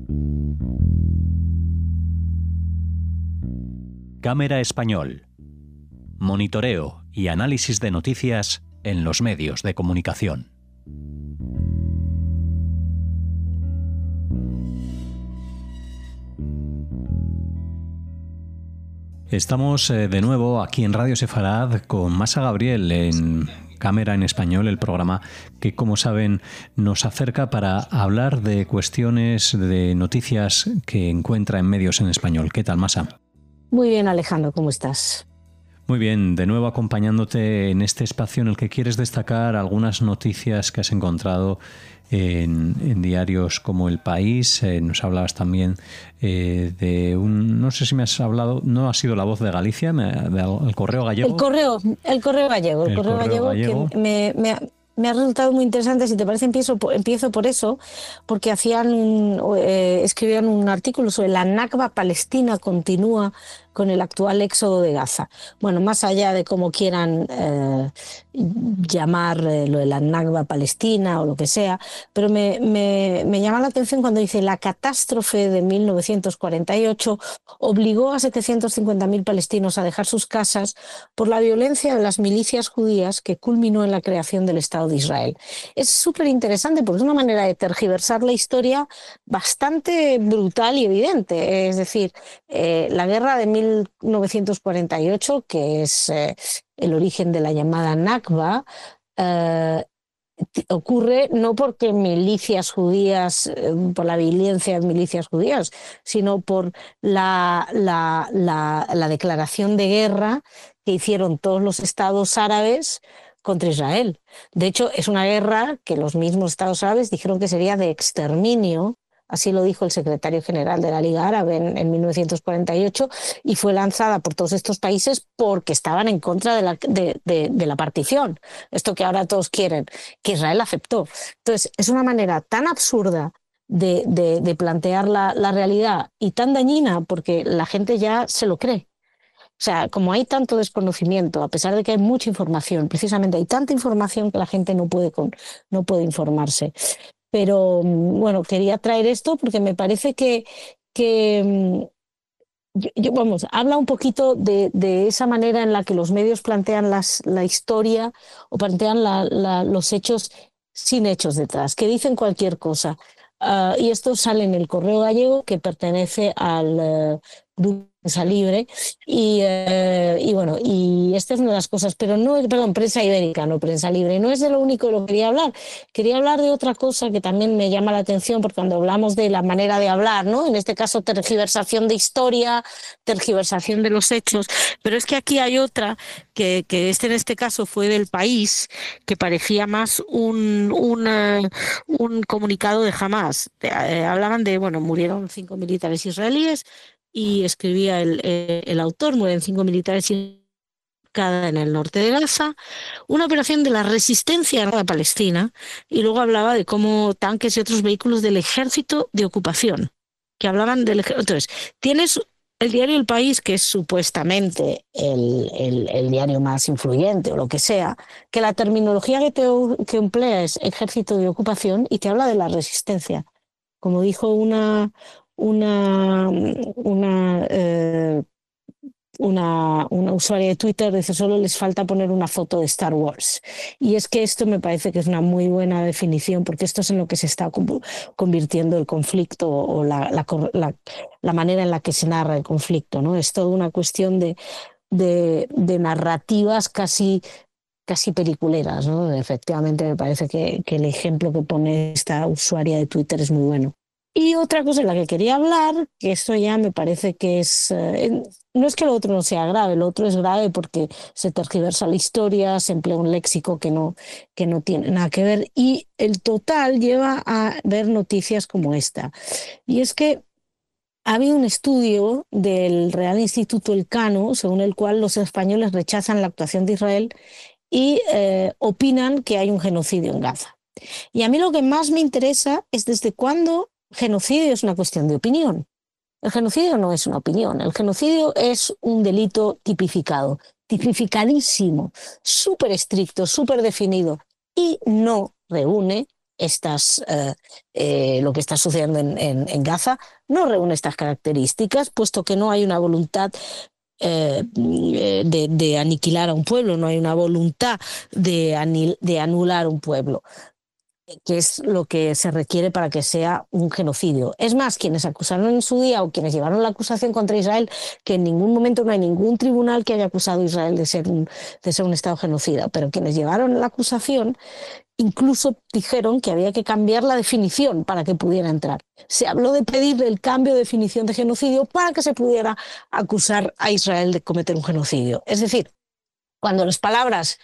Cámara Español. Monitoreo y análisis de noticias en los medios de comunicación. Estamos de nuevo aquí en Radio Sefarad con Masa Gabriel en Cámara en Español, el programa que, como saben, nos acerca para hablar de cuestiones, de noticias que encuentra en medios en español. ¿Qué tal, Masa? Muy bien, Alejandro, ¿cómo estás? Muy bien, de nuevo acompañándote en este espacio en el que quieres destacar algunas noticias que has encontrado en diarios como El País. Nos hablabas también de no sé si me has hablado, no ha sido La Voz de Galicia, el Correo Gallego. El Correo Gallego. Que me ha resultado muy interesante. Si te parece, empiezo por eso, porque escribían un artículo sobre la Nakba palestina continúa con el actual éxodo de Gaza. Bueno, más allá de cómo quieran llamar lo de la Nakba palestina o lo que sea, pero me llama la atención cuando dice: la catástrofe de 1948 obligó a 750.000 palestinos a dejar sus casas por la violencia de las milicias judías que culminó en la creación del Estado de Israel. Es súper interesante porque es una manera de tergiversar la historia bastante brutal y evidente. Es decir, la guerra de 1948, que es el origen de la llamada Nakba, ocurre no porque milicias judías, por la violencia de milicias judías, sino por la declaración de guerra que hicieron todos los estados árabes contra Israel. De hecho, es una guerra que los mismos estados árabes dijeron que sería de exterminio. Así lo dijo el secretario general de la Liga Árabe en 1948, y fue lanzada por todos estos países porque estaban en contra de la partición. Esto que ahora todos quieren, que Israel aceptó. Entonces, es una manera tan absurda de plantear la realidad y tan dañina porque la gente ya se lo cree. O sea, como hay tanto desconocimiento, a pesar de que hay mucha información, precisamente hay tanta información que la gente no puede informarse. Pero bueno, quería traer esto porque me parece que habla un poquito de esa manera en la que los medios plantean la historia o plantean los hechos sin hechos detrás, que dicen cualquier cosa. Y esto sale en el Correo Gallego, que pertenece al grupo Prensa Libre, y bueno, y esta es una de las cosas, pero no es, perdón, Prensa Ibérica, no Prensa Libre, no es de lo único de lo que quería hablar de otra cosa que también me llama la atención, porque cuando hablamos de la manera de hablar, ¿no? En este caso, tergiversación de historia, tergiversación de los hechos, pero es que aquí hay otra que en este caso fue del País, que parecía más un comunicado de Hamás. Hablaban de, bueno, murieron 5 militares israelíes, y escribía el autor: mueren 5 militares en el norte de Gaza, una operación de la resistencia armada palestina, y luego hablaba de cómo tanques y otros vehículos del ejército de ocupación, que hablaban del ejército. Entonces, tienes el diario El País, que es supuestamente el diario más influyente o lo que sea, que la terminología que emplea es ejército de ocupación y te habla de la resistencia. Como dijo una usuaria de Twitter, dice: solo les falta poner una foto de Star Wars. Y es que esto me parece que es una muy buena definición, porque esto es en lo que se está convirtiendo el conflicto o la manera en la que se narra el conflicto, ¿no? Es toda una cuestión de narrativas casi peliculeras, ¿no? Efectivamente, me parece que el ejemplo que pone esta usuaria de Twitter es muy bueno. Y otra cosa en la que quería hablar, que esto ya me parece que es... no es que lo otro no sea grave, lo otro es grave porque se tergiversa la historia, se emplea un léxico que no tiene nada que ver, y el total lleva a ver noticias como esta. Y es que ha habido un estudio del Real Instituto Elcano, según el cual los españoles rechazan la actuación de Israel y opinan que hay un genocidio en Gaza. Y a mí lo que más me interesa es desde cuándo genocidio es una cuestión de opinión. El genocidio no es una opinión, el genocidio es un delito tipificadísimo, súper estricto, súper definido, y no reúne lo que está sucediendo en Gaza no reúne estas características, puesto que no hay una voluntad de aniquilar a un pueblo, no hay una voluntad de anular un pueblo, que es lo que se requiere para que sea un genocidio. Es más, quienes acusaron en su día o quienes llevaron la acusación contra Israel, que en ningún momento no hay ningún tribunal que haya acusado a Israel de ser un Estado genocida, pero quienes llevaron la acusación incluso dijeron que había que cambiar la definición para que pudiera entrar. Se habló de pedirle el cambio de definición de genocidio para que se pudiera acusar a Israel de cometer un genocidio. Es decir, cuando las palabras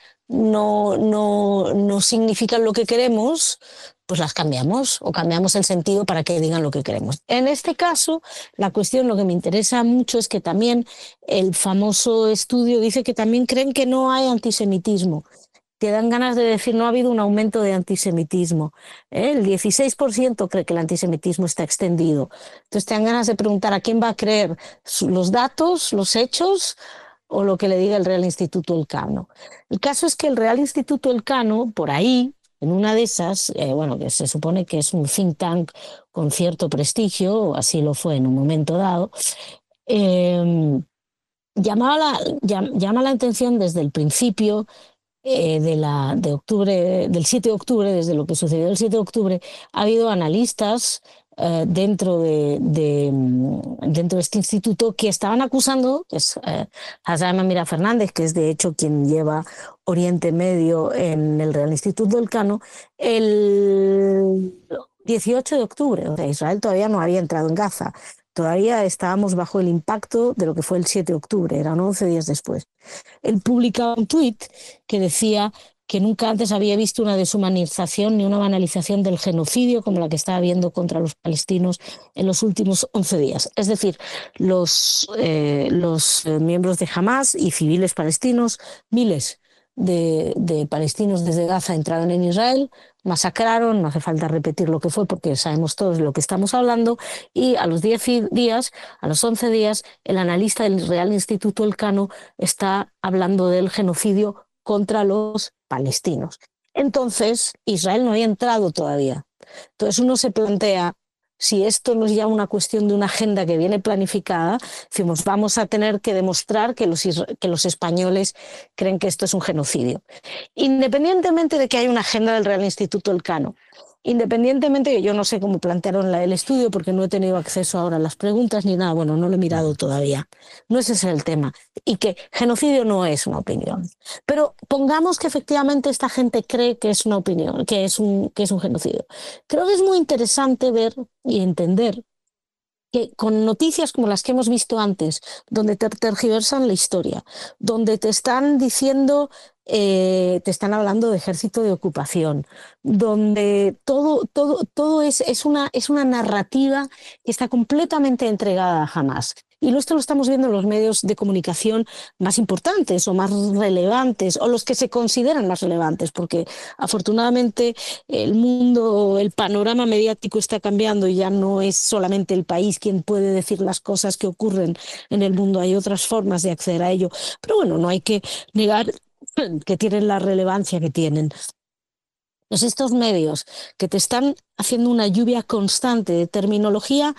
no significan lo que queremos, pues las cambiamos o cambiamos el sentido para que digan lo que queremos. En este caso, la cuestión, lo que me interesa mucho es que también el famoso estudio dice que también creen que no hay antisemitismo. Te dan ganas de decir, no ha habido un aumento de antisemitismo. El 16% cree que el antisemitismo está extendido. Entonces te dan ganas de preguntar a quién va a creer, los datos, los hechos o lo que le diga el Real Instituto Elcano. El caso es que el Real Instituto Elcano, por ahí, en una de esas, que se supone que es un think tank con cierto prestigio, o así lo fue en un momento dado, llama la atención desde el principio del 7 de octubre, desde lo que sucedió el 7 de octubre, ha habido analistas dentro de este instituto que estaban acusando, que es Hassan Amira Fernández, que es de hecho quien lleva Oriente Medio en el Real Instituto Elcano, el 18 de octubre, o sea, Israel todavía no había entrado en Gaza. Todavía estábamos bajo el impacto de lo que fue el 7 de octubre, eran 11 días después. Él publicaba un tuit que decía que nunca antes había visto una deshumanización ni una banalización del genocidio como la que está habiendo contra los palestinos en los últimos 11 días. Es decir, los miembros de Hamas y civiles palestinos, miles de palestinos desde Gaza entraron en Israel, masacraron, no hace falta repetir lo que fue porque sabemos todos de lo que estamos hablando, y a los 10 días, a los 11 días, el analista del Real Instituto Elcano está hablando del genocidio contra los palestinos. Entonces, Israel no había entrado todavía. Entonces uno se plantea, si esto no es ya una cuestión de una agenda que viene planificada, decimos, vamos a tener que demostrar que los españoles creen que esto es un genocidio. Independientemente de que haya una agenda del Real Instituto Elcano, independientemente, que yo no sé cómo plantearon el estudio porque no he tenido acceso ahora a las preguntas ni nada, bueno, no lo he mirado todavía, no ese es el tema, y que genocidio no es una opinión. Pero pongamos que efectivamente esta gente cree que es una opinión, que es un genocidio. Creo que es muy interesante ver y entender que con noticias como las que hemos visto antes, donde te tergiversan la historia, donde te están diciendo, te están hablando de ejército de ocupación, donde todo es una narrativa que está completamente entregada a Hamas. Y esto lo estamos viendo en los medios de comunicación más importantes o más relevantes, o los que se consideran más relevantes, porque afortunadamente el mundo, el panorama mediático está cambiando y ya no es solamente el país quien puede decir las cosas que ocurren en el mundo, hay otras formas de acceder a ello. Pero bueno, no hay que negar que tienen la relevancia que tienen. Pues estos medios que te están haciendo una lluvia constante de terminología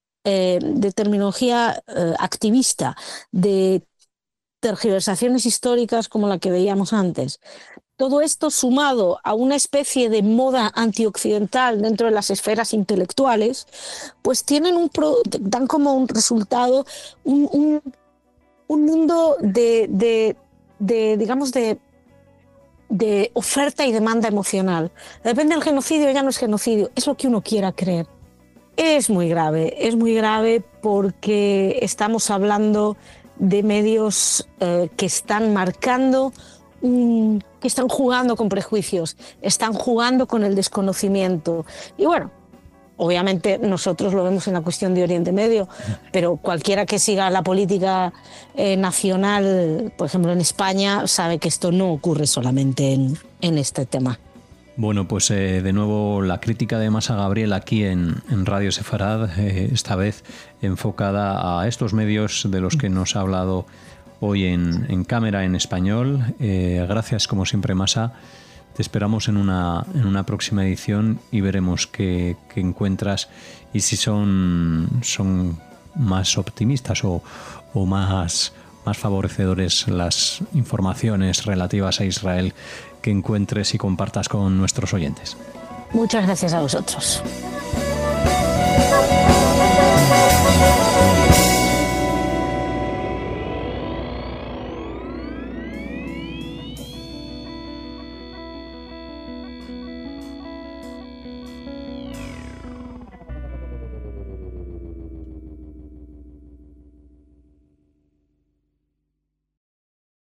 activista, de tergiversaciones históricas como la que veíamos antes. Todo esto sumado a una especie de moda antиoccidental dentro de las esferas intelectuales, pues dan como un resultado un mundo digamos, de oferta y demanda emocional. Depende del genocidio, ya no es genocidio, es lo que uno quiera creer. Es muy grave porque estamos hablando de medios que están marcando, que están jugando con prejuicios, están jugando con el desconocimiento. Y bueno, obviamente nosotros lo vemos en la cuestión de Oriente Medio, pero cualquiera que siga la política nacional, por ejemplo en España, sabe que esto no ocurre solamente en este tema. Bueno, pues de nuevo la crítica de Masa Gabriel aquí en Radio Sefarad, esta vez enfocada a estos medios de los que nos ha hablado hoy en Cámara en Español. Gracias como siempre, Masa, Te esperamos en una próxima edición y veremos qué encuentras y si son más optimistas o más favorecedores las informaciones relativas a Israel que encuentres y compartas con nuestros oyentes. Muchas gracias a vosotros.